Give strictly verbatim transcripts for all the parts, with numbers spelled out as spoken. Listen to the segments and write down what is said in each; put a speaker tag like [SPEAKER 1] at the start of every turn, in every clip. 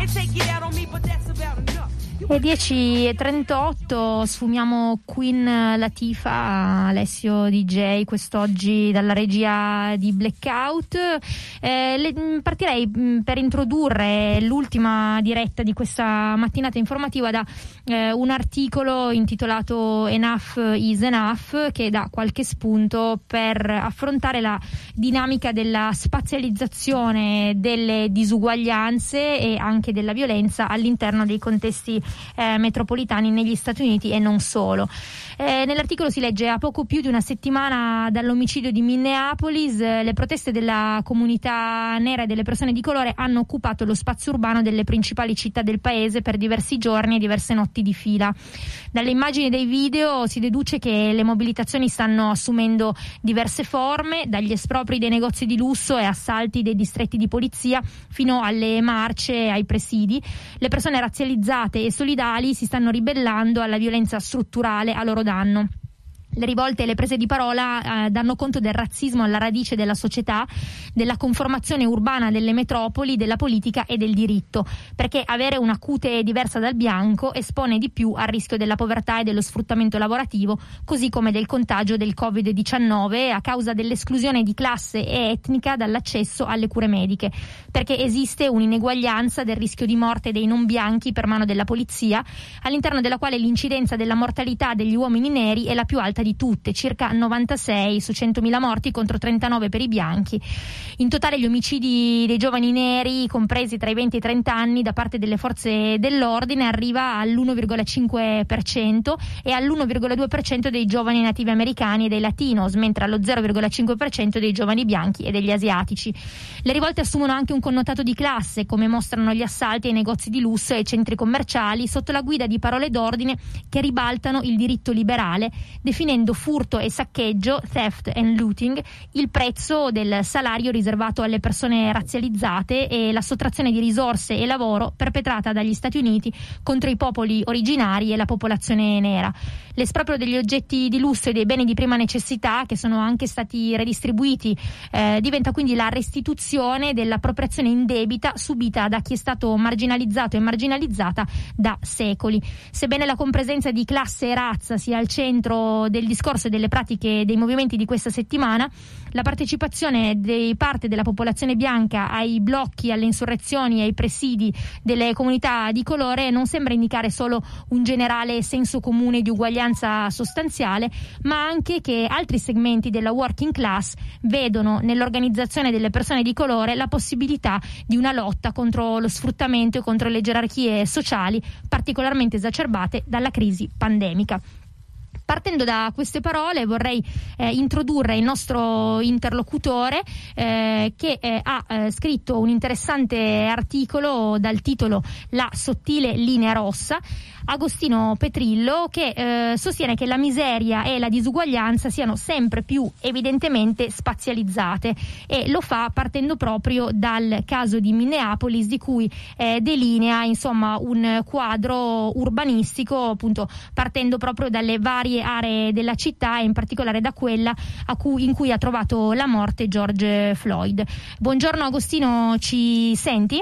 [SPEAKER 1] E dieci e trentotto sfumiamo Queen Latifah, Alessio D J quest'oggi dalla regia di Blackout. Eh, le, partirei mh, per introdurre l'ultima diretta di questa mattinata informativa da eh, un articolo intitolato Enough is Enough, che dà qualche spunto per affrontare la dinamica della spazializzazione delle disuguaglianze e anche della violenza all'interno dei contesti Eh, metropolitani negli Stati Uniti e non solo. Eh, nell'articolo si legge: a poco più di una settimana dall'omicidio di Minneapolis, eh, le proteste della comunità nera e delle persone di colore hanno occupato lo spazio urbano delle principali città del paese per diversi giorni e diverse notti di fila. Dalle immagini dei video si deduce che le mobilitazioni stanno assumendo diverse forme, dagli espropri dei negozi di lusso e assalti dei distretti di polizia fino alle marce ai presidi. Le persone razzializzate e solidali si stanno ribellando alla violenza strutturale a loro danno. Le rivolte e le prese di parola eh, danno conto del razzismo alla radice della società, della conformazione urbana delle metropoli, della politica e del diritto, perché avere una cute diversa dal bianco espone di più al rischio della povertà e dello sfruttamento lavorativo, così come del contagio del covid diciannove a causa dell'esclusione di classe e etnica dall'accesso alle cure mediche, perché esiste un'ineguaglianza del rischio di morte dei non bianchi per mano della polizia, all'interno della quale l'incidenza della mortalità degli uomini neri è la più alta di tutte, circa novantasei su centomila morti contro trentanove per i bianchi. In totale gli omicidi dei giovani neri compresi tra i venti e i trenta anni da parte delle forze dell'ordine arriva all'uno virgola cinque per cento e all'uno virgola due per cento dei giovani nativi americani e dei latinos, mentre allo zero virgola cinque per cento dei giovani bianchi e degli asiatici. Le rivolte assumono anche un connotato di classe, come mostrano gli assalti ai negozi di lusso e ai centri commerciali sotto la guida di parole d'ordine che ribaltano il diritto liberale, definendo furto e saccheggio, theft and looting, il prezzo del salario riservato alle persone razzializzate e la sottrazione di risorse e lavoro perpetrata dagli Stati Uniti contro i popoli originari e la popolazione nera. L'esproprio degli oggetti di lusso e dei beni di prima necessità, che sono anche stati redistribuiti, eh, diventa quindi la restituzione dell'appropriazione indebita subita da chi è stato marginalizzato e marginalizzata da secoli. Sebbene la compresenza di classe e razza sia al centro del discorso e delle pratiche dei movimenti di questa settimana, la partecipazione di parte della popolazione bianca ai blocchi, alle insurrezioni e ai presidi delle comunità di colore non sembra indicare solo un generale senso comune di uguaglianza sostanziale, ma anche che altri segmenti della working class vedono nell'organizzazione delle persone di colore la possibilità di una lotta contro lo sfruttamento e contro le gerarchie sociali particolarmente esacerbate dalla crisi pandemica. Partendo da queste parole vorrei eh, introdurre il nostro interlocutore eh, che eh, ha eh, scritto un interessante articolo dal titolo La sottile linea rossa, Agostino Petrillo, che eh, sostiene che la miseria e la disuguaglianza siano sempre più evidentemente spazializzate, e lo fa partendo proprio dal caso di Minneapolis, di cui eh, delinea insomma un quadro urbanistico, appunto partendo proprio dalle varie aree della città e in particolare da quella a cui, in cui ha trovato la morte George Floyd. Buongiorno Agostino, ci senti?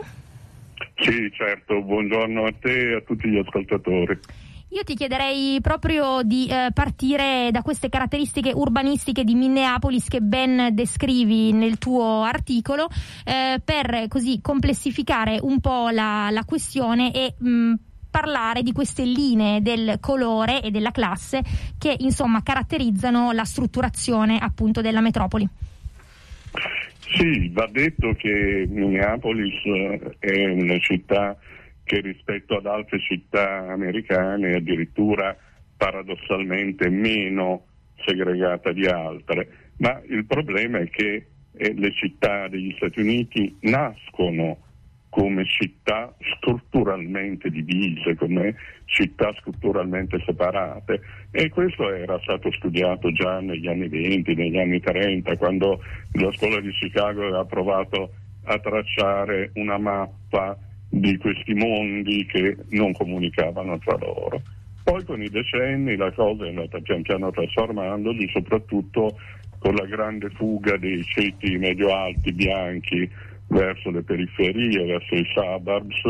[SPEAKER 2] Sì, certo, buongiorno a te e a tutti gli ascoltatori.
[SPEAKER 1] Io ti chiederei proprio di eh, partire da queste caratteristiche urbanistiche di Minneapolis che ben descrivi nel tuo articolo, eh, per così complessificare un po' la, la questione e mh, parlare di queste linee del colore e della classe che insomma caratterizzano la strutturazione appunto della metropoli.
[SPEAKER 2] Sì, va detto che Minneapolis è una città che rispetto ad altre città americane è addirittura paradossalmente meno segregata di altre, ma il problema è che eh, le città degli Stati Uniti nascono come città strutturalmente divise, come città strutturalmente separate, e questo era stato studiato già negli anni venti, negli anni trenta, quando la scuola di Chicago aveva provato a tracciare una mappa di questi mondi che non comunicavano tra loro. Poi con i decenni la cosa è andata pian piano trasformandosi, soprattutto con la grande fuga dei ceti medio-alti bianchi verso le periferie, verso i suburbs,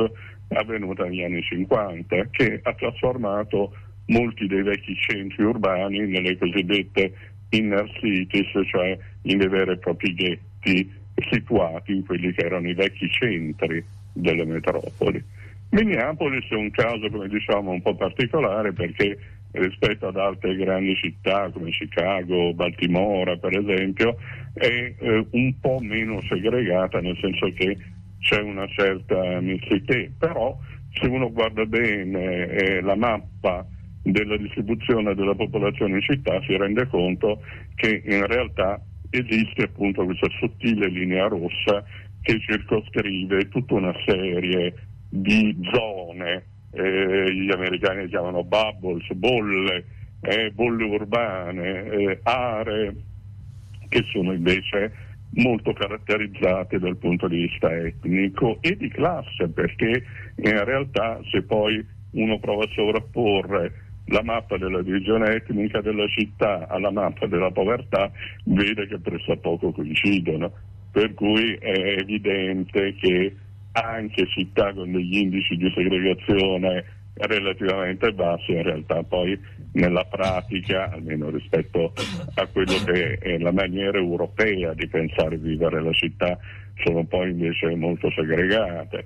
[SPEAKER 2] avvenuta negli anni cinquanta, che ha trasformato molti dei vecchi centri urbani nelle cosiddette inner cities, cioè in dei veri e propri ghetti situati in quelli che erano i vecchi centri delle metropoli. Minneapolis è un caso, come diciamo, un po' particolare, perché rispetto ad altre grandi città come Chicago, Baltimora per esempio, è eh, un po' meno segregata, nel senso che c'è una certa mixité, però se uno guarda bene eh, la mappa della distribuzione della popolazione in città si rende conto che in realtà esiste appunto questa sottile linea rossa che circoscrive tutta una serie di zone, eh, gli americani chiamano bubbles, bolle, eh, bolle urbane, eh, aree che sono invece molto caratterizzate dal punto di vista etnico e di classe, perché in realtà se poi uno prova a sovrapporre la mappa della divisione etnica della città alla mappa della povertà, vede che pressappoco coincidono, per cui è evidente che anche città con degli indici di segregazione relativamente bassi in realtà poi nella pratica, almeno rispetto a quello che è la maniera europea di pensare e vivere la città, sono poi invece molto segregate.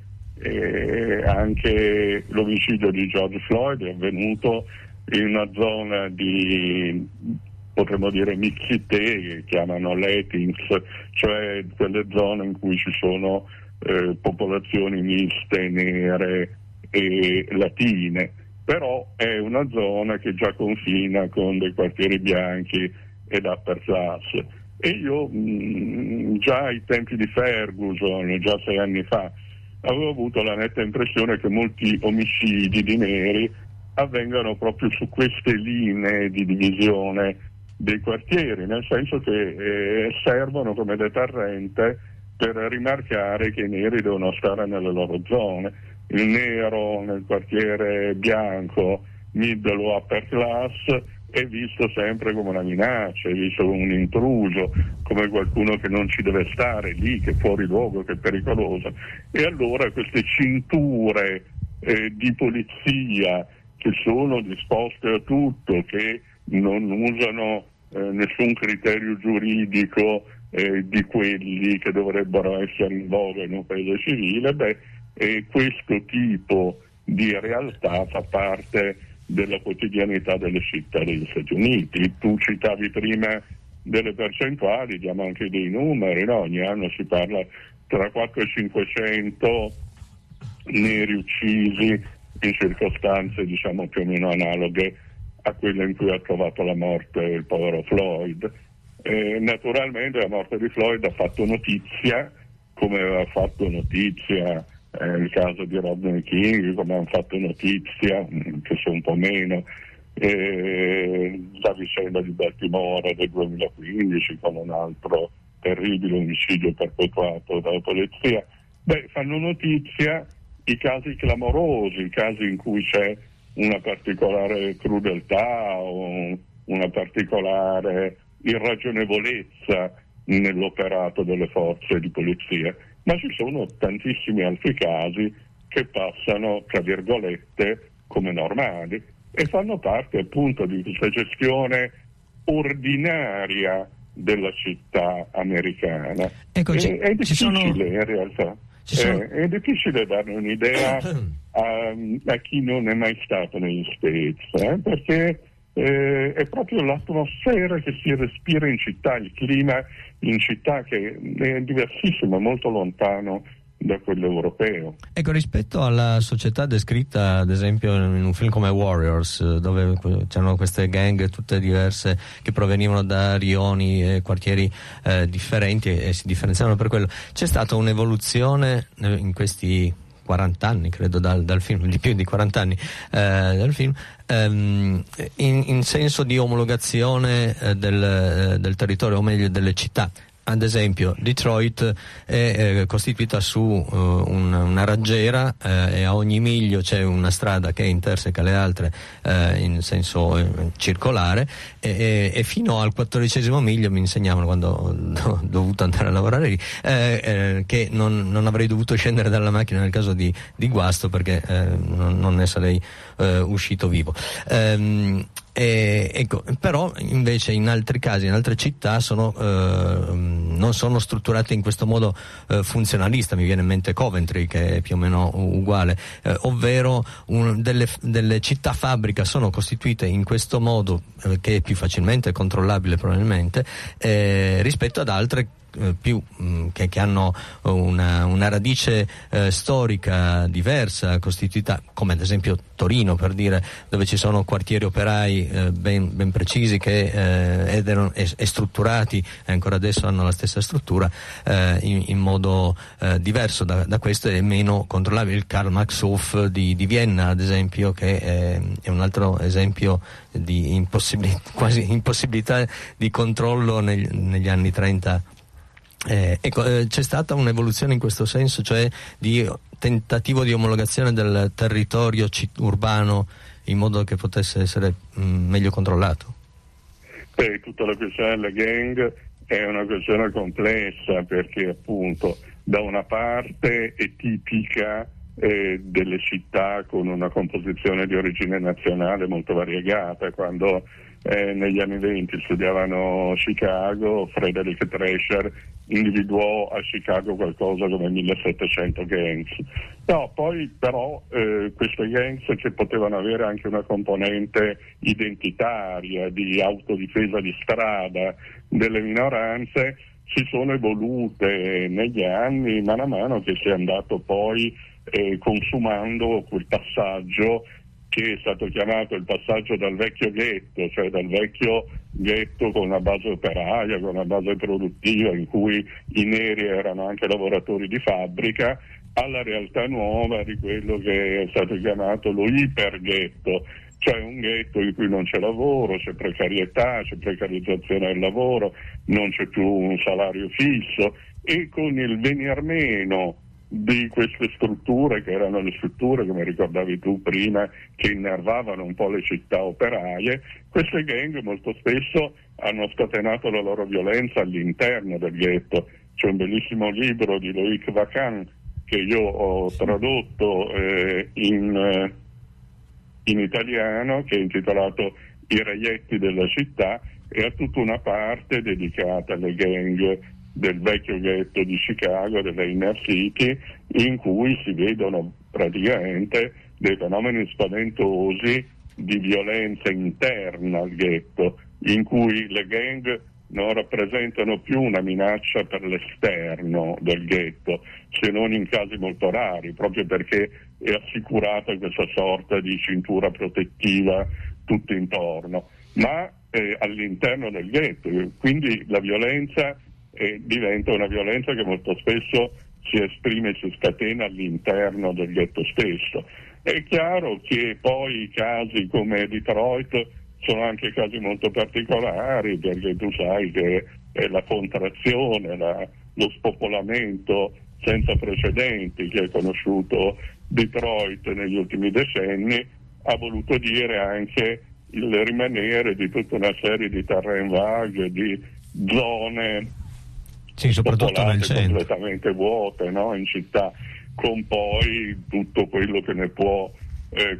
[SPEAKER 2] E anche l'omicidio di George Floyd è avvenuto in una zona di, potremmo dire, mixité, che chiamano Latins, cioè quelle zone in cui ci sono eh, popolazioni miste, nere e latine, però è una zona che già confina con dei quartieri bianchi ed upper class. E io mh, già ai tempi di Ferguson, già sei anni fa, avevo avuto la netta impressione che molti omicidi di neri avvengano proprio su queste linee di divisione dei quartieri, nel senso che eh, servono come deterrente per rimarcare che i neri devono stare nelle loro zone. Il nero nel quartiere bianco, middle o upper class, è visto sempre come una minaccia, è visto come un intruso, come qualcuno che non ci deve stare lì, che è fuori luogo, che è pericoloso. E allora queste cinture eh, di polizia che sono disposte a tutto, che non usano eh, nessun criterio giuridico eh, di quelli che dovrebbero essere in voga in un paese civile, beh, e questo tipo di realtà fa parte della quotidianità delle città degli Stati Uniti. Tu citavi prima delle percentuali, diamo anche dei numeri, no? Ogni anno si parla tra quattrocento e cinquecento neri uccisi in circostanze diciamo più o meno analoghe a quelle in cui ha trovato la morte il povero Floyd. E naturalmente la morte di Floyd ha fatto notizia, come aveva fatto notizia Eh, il caso di Rodney King, come hanno fatto notizia, che sono un po' meno, eh, la vicenda di Baltimora del duemilaquindici con un altro terribile omicidio perpetuato dalla polizia. Beh, fanno notizia i casi clamorosi, i casi in cui c'è una particolare crudeltà o una particolare irragionevolezza nell'operato delle forze di polizia. Ma ci sono tantissimi altri casi che passano, tra virgolette, come normali e fanno parte appunto di questa gestione ordinaria della città americana.
[SPEAKER 3] Ecco,
[SPEAKER 2] è, è difficile
[SPEAKER 3] sono...
[SPEAKER 2] in realtà, sono... è, è difficile dare un'idea a, a chi non è mai stato negli States, eh? perché Eh, è proprio l'atmosfera che si respira in città, il clima in città che è diversissimo, molto lontano da quello europeo.
[SPEAKER 3] Ecco, rispetto alla società descritta ad esempio in un film come Warriors, dove c'erano queste gang tutte diverse che provenivano da rioni e quartieri eh, differenti e, e si differenziavano per quello, c'è stata un'evoluzione in questi quaranta anni, credo, dal, dal film, di più di quaranta anni eh, dal film, ehm, in, in senso di omologazione eh, del, del territorio, o meglio delle città. ad esempio Detroit è eh, costituita su uh, un, una raggiera eh, e a ogni miglio c'è una strada che interseca le altre eh, in senso eh, circolare e, e fino al quattordicesimo miglio mi insegnavano, quando ho dovuto andare a lavorare lì, eh, eh, che non, non avrei dovuto scendere dalla macchina nel caso di, di guasto, perché eh, non, non ne sarei eh, uscito vivo. Ehm, E, ecco, però invece in altri casi, in altre città sono, eh, non sono strutturate in questo modo eh, funzionalista. Mi viene in mente Coventry, che è più o meno uguale, eh, ovvero un, delle, delle città fabbrica sono costituite in questo modo, eh, che è più facilmente controllabile probabilmente, eh, rispetto ad altre Eh, più mh, che, che hanno una, una radice eh, storica diversa, costituita, come ad esempio Torino, per dire, dove ci sono quartieri operai eh, ben, ben precisi che eh, ed erano, e, e strutturati, e ancora adesso hanno la stessa struttura, eh, in, in modo eh, diverso da, da questo e meno controllabile. Il Karl Marx Hof di, di Vienna, ad esempio, che è, è un altro esempio di impossibilità, quasi impossibilità di controllo negli, negli anni trenta. Eh, ecco, eh, c'è stata un'evoluzione in questo senso, cioè di tentativo di omologazione del territorio citt- urbano in modo che potesse essere mh, meglio controllato?
[SPEAKER 2] Beh, tutta la questione delle gang è una questione complessa, perché appunto da una parte è tipica eh, delle città con una composizione di origine nazionale molto variegata. Quando eh, negli anni venti studiavano Chicago, Frederick Drescher individuò a Chicago qualcosa come millesettecento gangs. No, poi però eh, queste gangs, che potevano avere anche una componente identitaria di autodifesa di strada delle minoranze, si sono evolute negli anni, man mano che si è andato poi eh, consumando quel passaggio che è stato chiamato il passaggio dal vecchio ghetto, cioè dal vecchio ghetto con una base operaia, con una base produttiva in cui i neri erano anche lavoratori di fabbrica, alla realtà nuova di quello che è stato chiamato lo iperghetto, cioè un ghetto in cui non c'è lavoro, c'è precarietà, c'è precarizzazione del lavoro, non c'è più un salario fisso, e con il venir meno di queste strutture, che erano le strutture, come ricordavi tu prima, che innervavano un po' le città operaie, queste gang molto spesso hanno scatenato la loro violenza all'interno del ghetto. C'è un bellissimo libro di Loïc Vacan che io ho tradotto eh, in, eh, in italiano, che è intitolato I reietti della città, e ha tutta una parte dedicata alle gang del vecchio ghetto di Chicago, delle inner city, in cui si vedono praticamente dei fenomeni spaventosi di violenza interna al ghetto, in cui le gang non rappresentano più una minaccia per l'esterno del ghetto, se non in casi molto rari, proprio perché è assicurata questa sorta di cintura protettiva tutto intorno, ma eh, all'interno del ghetto, quindi la violenza eh, diventa una violenza che molto spesso si esprime e si scatena all'interno del ghetto stesso. È chiaro che poi casi come Detroit sono anche casi molto particolari, perché tu sai che è la contrazione, la, lo spopolamento senza precedenti che ha conosciuto Detroit negli ultimi decenni ha voluto dire anche il rimanere di tutta una serie di terrain vague, di zone
[SPEAKER 3] sì, soprattutto nel centro,
[SPEAKER 2] completamente vuote, no? In città, con poi tutto quello che ne può eh,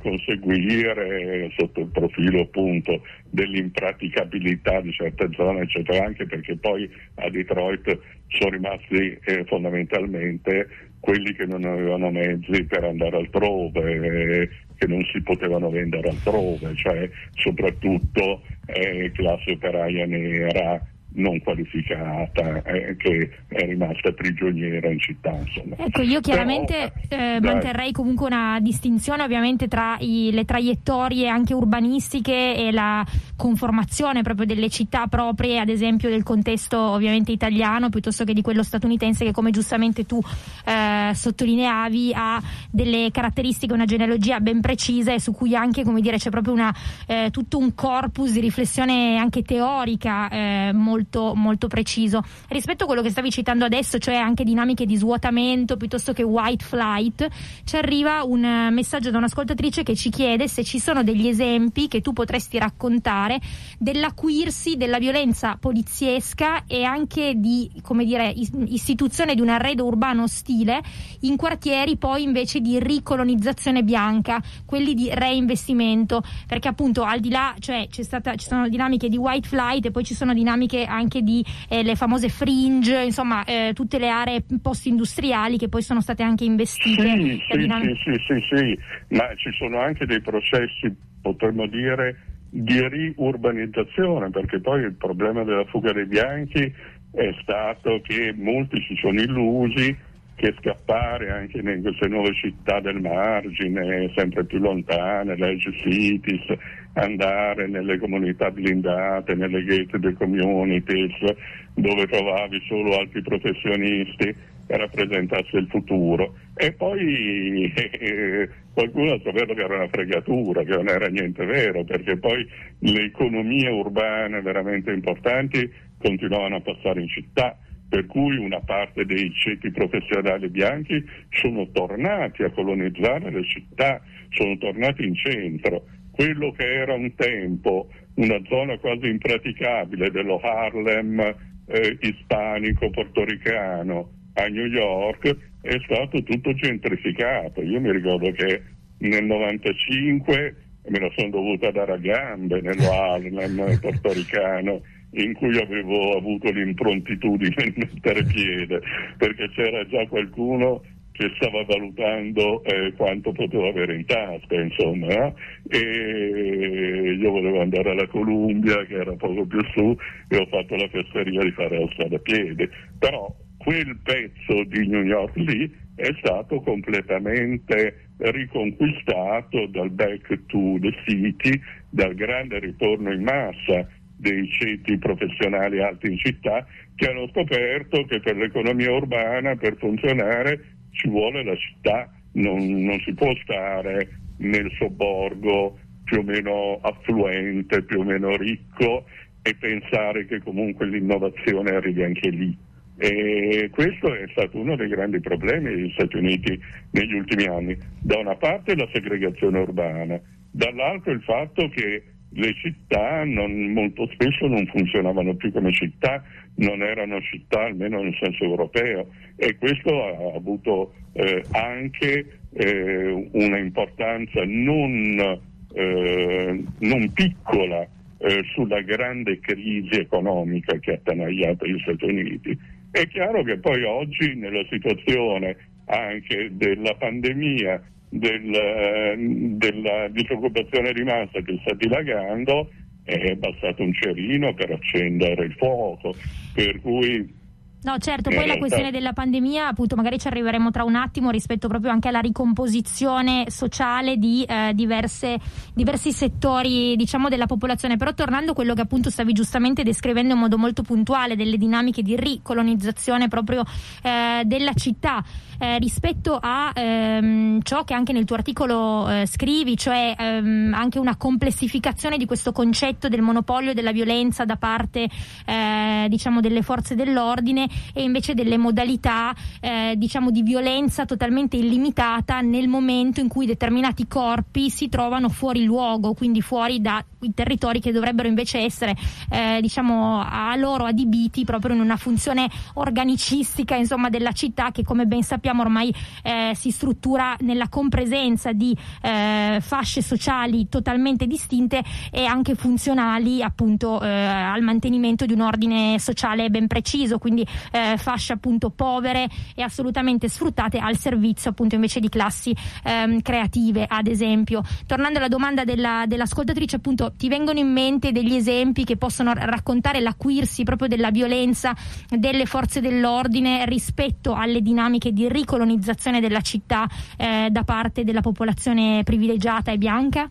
[SPEAKER 2] conseguire sotto il profilo appunto dell'impraticabilità di certe zone, eccetera, anche perché poi a Detroit sono rimasti eh, fondamentalmente quelli che non avevano mezzi per andare altrove, eh, che non si potevano vendere altrove, cioè soprattutto eh, classe operaia nera non qualificata, eh, che è rimasta prigioniera in città, insomma.
[SPEAKER 1] Ecco, io chiaramente Però, eh, manterrei comunque una distinzione ovviamente tra i, le traiettorie anche urbanistiche e la conformazione proprio delle città proprie, ad esempio del contesto ovviamente italiano piuttosto che di quello statunitense, che come giustamente tu eh, sottolineavi ha delle caratteristiche, una genealogia ben precisa e su cui anche, come dire, c'è proprio una eh, tutto un corpus di riflessione anche teorica eh, molto molto molto preciso. Rispetto a quello che stavi citando adesso, cioè anche dinamiche di svuotamento piuttosto che white flight, ci arriva un messaggio da un'ascoltatrice che ci chiede se ci sono degli esempi che tu potresti raccontare dell'acuirsi della violenza poliziesca e anche di, come dire, istituzione di un arredo urbano ostile in quartieri poi invece di ricolonizzazione bianca, quelli di reinvestimento, perché appunto al di là, cioè c'è stata, ci sono dinamiche di white flight e poi ci sono dinamiche anche di eh, le famose fringe, insomma eh, tutte le aree post-industriali che poi sono state anche investite.
[SPEAKER 2] Sì, sì,
[SPEAKER 1] dinam-
[SPEAKER 2] sì, sì, sì, sì, ma ci sono anche dei processi, potremmo dire, di riurbanizzazione, perché poi il problema della fuga dei bianchi è stato che molti si sono illusi che scappare anche in queste nuove città del margine, sempre più lontane, le edge cities, andare nelle comunità blindate, nelle gated communities, dove trovavi solo altri professionisti, rappresentasse il futuro. E poi eh, qualcuno ha saputo che era una fregatura, che non era niente vero, perché poi le economie urbane veramente importanti continuavano a passare in città, per cui una parte dei ceti professionali bianchi sono tornati a colonizzare le città, sono tornati in centro. Quello che era un tempo una zona quasi impraticabile dello Harlem eh, ispanico portoricano a New York è stato tutto gentrificato. Io mi ricordo che nel novantacinque me la sono dovuta dare a gambe nello Harlem portoricano, in cui avevo avuto l'improntitudine di mettere piede, perché c'era già qualcuno che stava valutando eh, quanto potevo avere in tasca, insomma, no? E io volevo andare alla Columbia, che era poco più su, e ho fatto la fesseria di fare la strada a piedi. Però quel pezzo di New York lì è stato completamente riconquistato dal back to the city, dal grande ritorno in massa dei ceti professionali alti in città, che hanno scoperto che per l'economia urbana, per funzionare, ci vuole la città, non, non si può stare nel sobborgo più o meno affluente, più o meno ricco, e pensare che comunque l'innovazione arrivi anche lì. E questo è stato uno dei grandi problemi degli Stati Uniti negli ultimi anni. Da una parte la segregazione urbana, dall'altro il fatto che le città non, molto spesso non funzionavano più come città, non erano città almeno nel senso europeo, e questo ha avuto eh, anche eh, una importanza non, eh, non piccola eh, sulla grande crisi economica che ha attanagliato gli Stati Uniti. È chiaro che poi oggi, nella situazione anche della pandemia, Del, della disoccupazione di massa che sta dilagando, è bastato un cerino per accendere il fuoco, per cui
[SPEAKER 1] No, certo, poi
[SPEAKER 2] realtà...
[SPEAKER 1] la questione della pandemia, appunto, magari ci arriveremo tra un attimo rispetto proprio anche alla ricomposizione sociale di eh, diverse, diversi settori, diciamo, della popolazione. Però tornando a quello che appunto stavi giustamente descrivendo in modo molto puntuale, delle dinamiche di ricolonizzazione proprio eh, della città, eh, rispetto a ehm, ciò che anche nel tuo articolo eh, scrivi, cioè ehm, anche una complessificazione di questo concetto del monopolio della violenza da parte eh, diciamo delle forze dell'ordine, e invece delle modalità eh, diciamo di violenza totalmente illimitata nel momento in cui determinati corpi si trovano fuori luogo, quindi fuori dai territori che dovrebbero invece essere eh, diciamo a loro adibiti proprio in una funzione organicistica, insomma, della città, che come ben sappiamo ormai eh, si struttura nella compresenza di eh, fasce sociali totalmente distinte e anche funzionali appunto eh, al mantenimento di un ordine sociale ben preciso, quindi Eh, fasce appunto povere e assolutamente sfruttate al servizio appunto invece di classi ehm, creative, ad esempio. Tornando alla domanda della, dell'ascoltatrice, appunto, ti vengono in mente degli esempi che possono raccontare l'acuirsi proprio della violenza delle forze dell'ordine rispetto alle dinamiche di ricolonizzazione della città eh, da parte della popolazione privilegiata e bianca?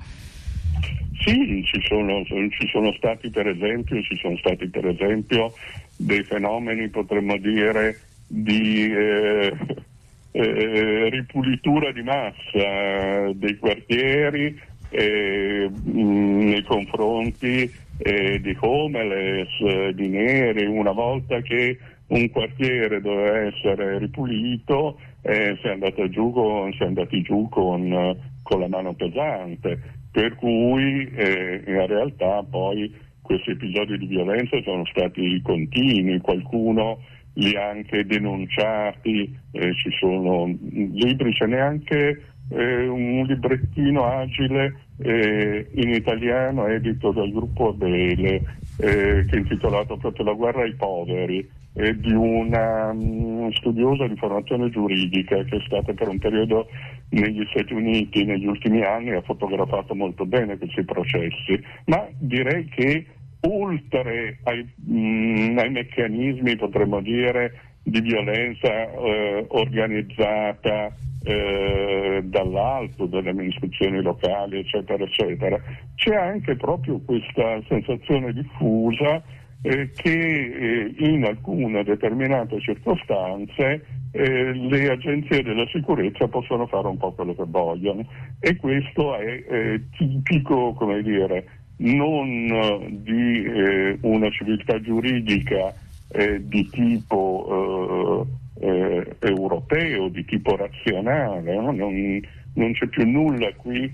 [SPEAKER 2] Sì, ci sono, ci sono stati per esempio, ci sono stati per esempio dei fenomeni, potremmo dire, di eh, eh, ripulitura di massa dei quartieri eh, mh, nei confronti eh, di homeless, eh, di neri. Una volta che un quartiere doveva essere ripulito, eh, si è andato giù con, si è andati giù con, con la mano pesante, per cui eh, in realtà poi questi episodi di violenza sono stati continui, qualcuno li ha anche denunciati, eh, ci sono libri, ce n'è anche eh, un librettino agile eh, in italiano edito dal gruppo Abele, eh, che è intitolato proprio La guerra ai poveri, eh, di una um, studiosa di formazione giuridica che è stata per un periodo negli Stati Uniti negli ultimi anni, ha fotografato molto bene questi processi, ma direi che oltre ai, mh, ai meccanismi, potremmo dire, di violenza eh, organizzata eh, dall'alto, dalle amministrazioni locali, eccetera, eccetera, c'è anche proprio questa sensazione diffusa eh, che eh, in alcune determinate circostanze eh, le agenzie della sicurezza possono fare un po' quello che vogliono, e questo è eh, tipico, come dire, non di eh, una civiltà giuridica eh, di tipo eh, eh, europeo, di tipo razionale, no? non, non c'è più nulla qui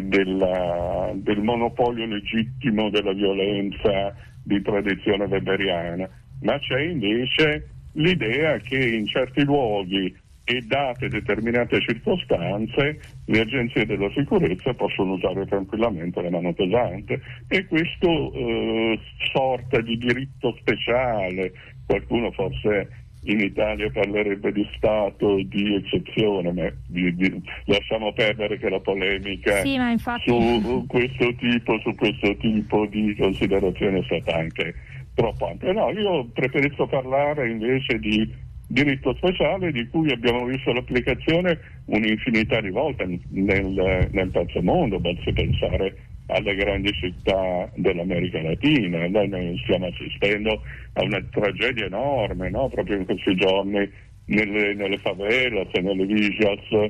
[SPEAKER 2] della, del monopolio legittimo della violenza di tradizione weberiana, ma c'è invece l'idea che in certi luoghi e date determinate circostanze le agenzie della sicurezza possono usare tranquillamente la mano pesante, e questo eh, sorta di diritto speciale, qualcuno forse in Italia parlerebbe di stato di eccezione, ma di, di, lasciamo perdere che la polemica
[SPEAKER 1] sì, ma infatti...
[SPEAKER 2] su questo tipo su questo tipo di considerazione è stata anche troppo ampia. No, io preferisco parlare invece di diritto speciale, di cui abbiamo visto l'applicazione un'infinità di volte nel, nel terzo mondo. Basti pensare alle grandi città dell'America Latina. Noi stiamo assistendo a una tragedia enorme, no? Proprio in questi giorni nelle, nelle favelas e nelle villas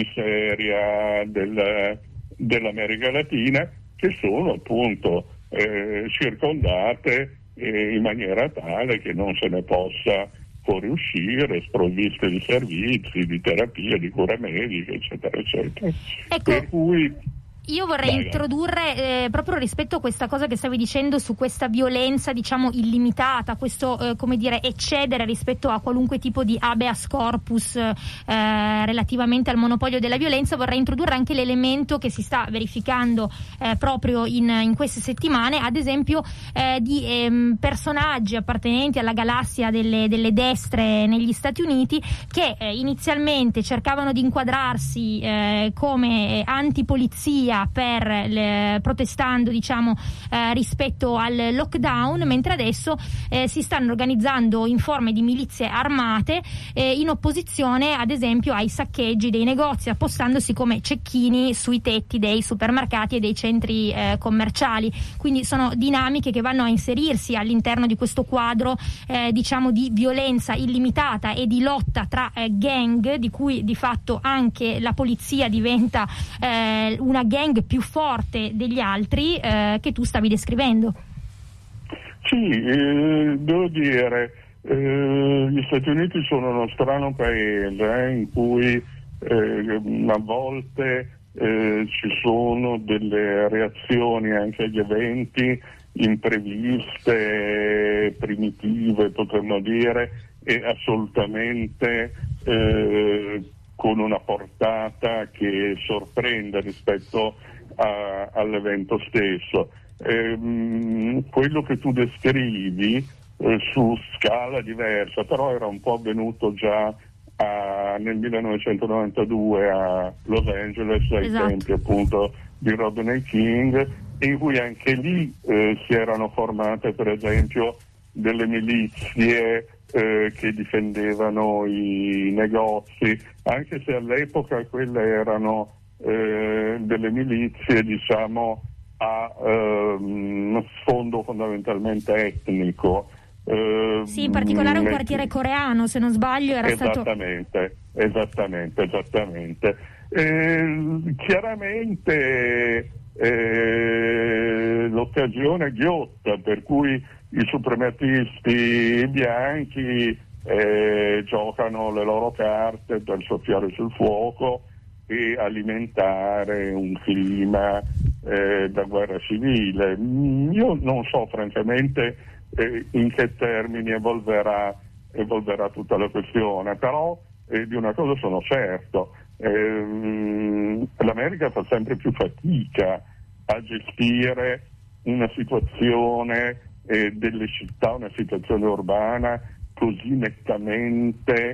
[SPEAKER 2] miseria del, dell'America Latina, che sono appunto eh, circondate eh, in maniera tale che non se ne possa fuoriuscire, sprovviste di servizi, di terapia, di cura medica, eccetera, eccetera.
[SPEAKER 1] Ecco.
[SPEAKER 2] Per cui
[SPEAKER 1] Io vorrei
[SPEAKER 2] Dai,
[SPEAKER 1] introdurre eh, proprio rispetto a questa cosa che stavi dicendo su questa violenza, diciamo, illimitata, questo eh, come dire eccedere rispetto a qualunque tipo di habeas corpus eh, relativamente al monopolio della violenza, vorrei introdurre anche l'elemento che si sta verificando eh, proprio in, in queste settimane, ad esempio eh, di ehm, personaggi appartenenti alla galassia delle, delle destre negli Stati Uniti che eh, inizialmente cercavano di inquadrarsi eh, come antipolizia per le, protestando diciamo eh, rispetto al lockdown, mentre adesso eh, si stanno organizzando in forme di milizie armate eh, in opposizione ad esempio ai saccheggi dei negozi, appostandosi come cecchini sui tetti dei supermercati e dei centri eh, commerciali. Quindi sono dinamiche che vanno a inserirsi all'interno di questo quadro eh, diciamo di violenza illimitata e di lotta tra eh, gang, di cui di fatto anche la polizia diventa eh, una gang più forte degli altri eh, che tu stavi descrivendo.
[SPEAKER 2] Sì, eh, devo dire, eh, gli Stati Uniti sono uno strano paese eh, in cui eh, a volte eh, ci sono delle reazioni anche agli eventi impreviste, primitive, potremmo dire, e assolutamente eh, con una portata che sorprende rispetto a, all'evento stesso. Ehm, quello che tu descrivi eh, su scala diversa, però era un po' avvenuto già a, nel millenovecentonovantadue a Los Angeles, ai
[SPEAKER 1] esatto.
[SPEAKER 2] tempi appunto di Rodney King, in cui anche lì eh, si erano formate per esempio delle milizie Eh, che difendevano i negozi, anche se all'epoca quelle erano eh, delle milizie diciamo a ehm, sfondo fondamentalmente etnico. Eh,
[SPEAKER 1] sì, in particolare un quartiere coreano, se non sbaglio, era
[SPEAKER 2] esattamente,
[SPEAKER 1] stato...
[SPEAKER 2] Esattamente, esattamente. Eh, chiaramente eh, l'occasione ghiotta per cui i suprematisti bianchi eh, giocano le loro carte per soffiare sul fuoco e alimentare un clima eh, da guerra civile. Io non so francamente eh, in che termini evolverà, evolverà tutta la questione, però eh, di una cosa sono certo, ehm, l'America fa sempre più fatica a gestire una situazione eh, delle città, una situazione urbana così nettamente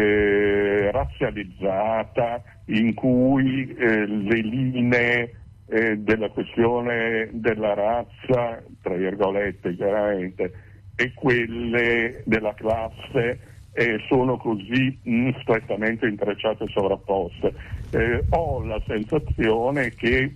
[SPEAKER 2] eh, razzializzata, in cui eh, le linee eh, della questione della razza, tra virgolette chiaramente, e quelle della classe eh, sono così mh, strettamente intrecciate e sovrapposte. Eh, ho la sensazione che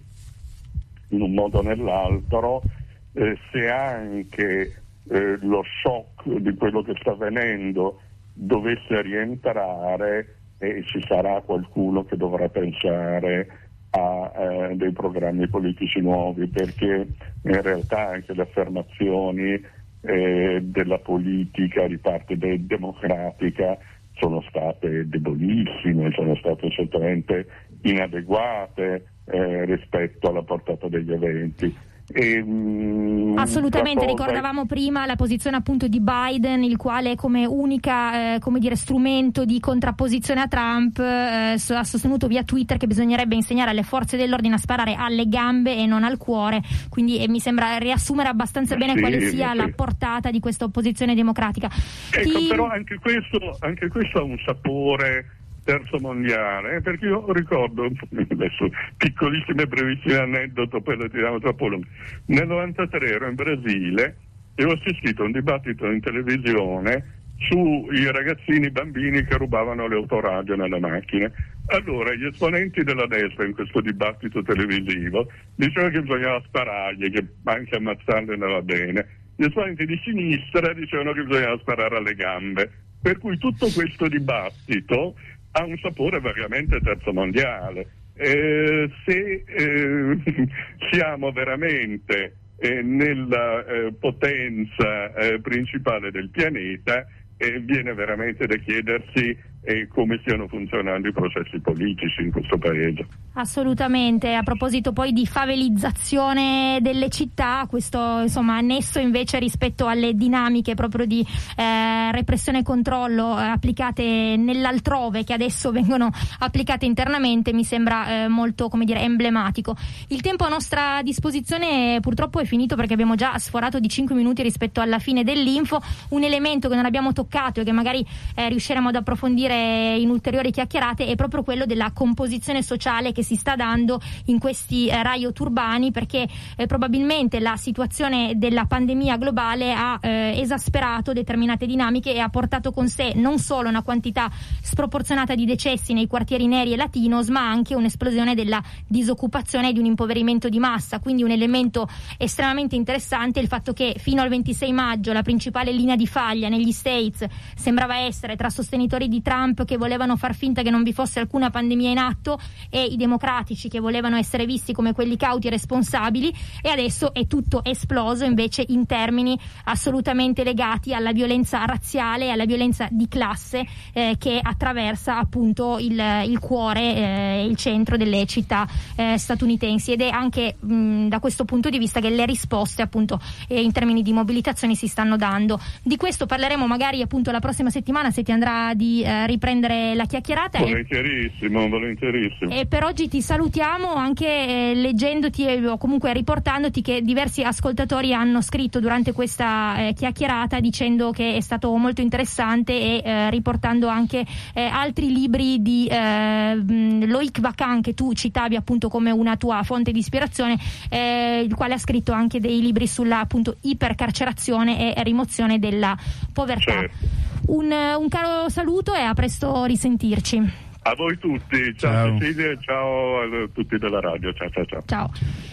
[SPEAKER 2] in un modo o nell'altro eh, se anche eh, lo shock di quello che sta avvenendo dovesse rientrare, e ci sarà qualcuno che dovrà pensare a eh, dei programmi politici nuovi, perché in realtà anche le affermazioni eh, della politica di parte de- democratica sono state debolissime, sono state certamente inadeguate eh, rispetto alla portata degli eventi. E, mh,
[SPEAKER 1] assolutamente,
[SPEAKER 2] cosa...
[SPEAKER 1] ricordavamo prima la posizione appunto di Biden, il quale come unica eh, come dire strumento di contrapposizione a Trump eh, ha sostenuto via Twitter che bisognerebbe insegnare alle forze dell'ordine a sparare alle gambe e non al cuore, quindi eh, mi sembra riassumere abbastanza bene
[SPEAKER 2] sì,
[SPEAKER 1] quale sia
[SPEAKER 2] sì.
[SPEAKER 1] la portata di questa opposizione democratica.
[SPEAKER 2] Ecco,
[SPEAKER 1] Chi...
[SPEAKER 2] però anche questo, anche questo ha un sapore terzo mondiale, eh, perché io ricordo adesso piccolissime brevissime aneddoto, poi lo tiriamo troppo lungo. Nel novantatré ero in Brasile e ho assistito a un dibattito in televisione sui ragazzini bambini che rubavano le autoradio nelle macchine. Allora gli esponenti della destra in questo dibattito televisivo dicevano che bisognava sparargli, che anche ammazzarli non va bene. Gli esponenti di sinistra dicevano che bisognava sparare alle gambe. Per cui tutto questo dibattito ha un sapore vagamente terzo mondiale. Eh, se eh, siamo veramente eh, nella eh, potenza eh, principale del pianeta, eh, viene veramente da chiedersi eh, come stiano funzionando i processi politici in questo paese.
[SPEAKER 1] Assolutamente. A proposito poi di favelizzazione delle città, questo insomma annesso invece rispetto alle dinamiche proprio di eh, repressione e controllo eh, applicate nell'altrove, che adesso vengono applicate internamente, mi sembra eh, molto, come dire, emblematico. Il tempo a nostra disposizione purtroppo è finito, perché abbiamo già sforato di cinque minuti rispetto alla fine dell'info. Un elemento che non abbiamo toccato e che magari eh, riusciremo ad approfondire in ulteriori chiacchierate è proprio quello della composizione sociale che si sta dando in questi eh, riot urbani, perché eh, probabilmente la situazione della pandemia globale ha eh, esasperato determinate dinamiche e ha portato con sé non solo una quantità sproporzionata di decessi nei quartieri neri e latinos, ma anche un'esplosione della disoccupazione e di un impoverimento di massa. Quindi un elemento estremamente interessante è il fatto che fino al ventisei maggio la principale linea di faglia negli States sembrava essere tra sostenitori di Trump che volevano far finta che non vi fosse alcuna pandemia in atto e i democratici che volevano essere visti come quelli cauti e responsabili, e adesso è tutto esploso invece in termini assolutamente legati alla violenza razziale e alla violenza di classe eh, che attraversa appunto il, il cuore e eh, il centro delle città eh, statunitensi, ed è anche mh, da questo punto di vista che le risposte appunto eh, in termini di mobilitazione si stanno dando. Di questo parleremo magari appunto la prossima settimana, se ti andrà di eh, riprendere la chiacchierata.
[SPEAKER 2] Volentierissimo, volentierissimo.
[SPEAKER 1] E per oggi ti salutiamo, anche eh, leggendoti eh, o comunque riportandoti che diversi ascoltatori hanno scritto durante questa eh, chiacchierata dicendo che è stato molto interessante, e eh, riportando anche eh, altri libri di eh, Loïc Vacan, che tu citavi appunto come una tua fonte di ispirazione, eh, il quale ha scritto anche dei libri sulla appunto ipercarcerazione e rimozione della povertà.
[SPEAKER 2] Certo.
[SPEAKER 1] Un, un caro saluto e a presto risentirci.
[SPEAKER 2] A voi tutti, ciao, ciao. Cecilia, ciao a tutti della radio, ciao ciao ciao.
[SPEAKER 1] Ciao.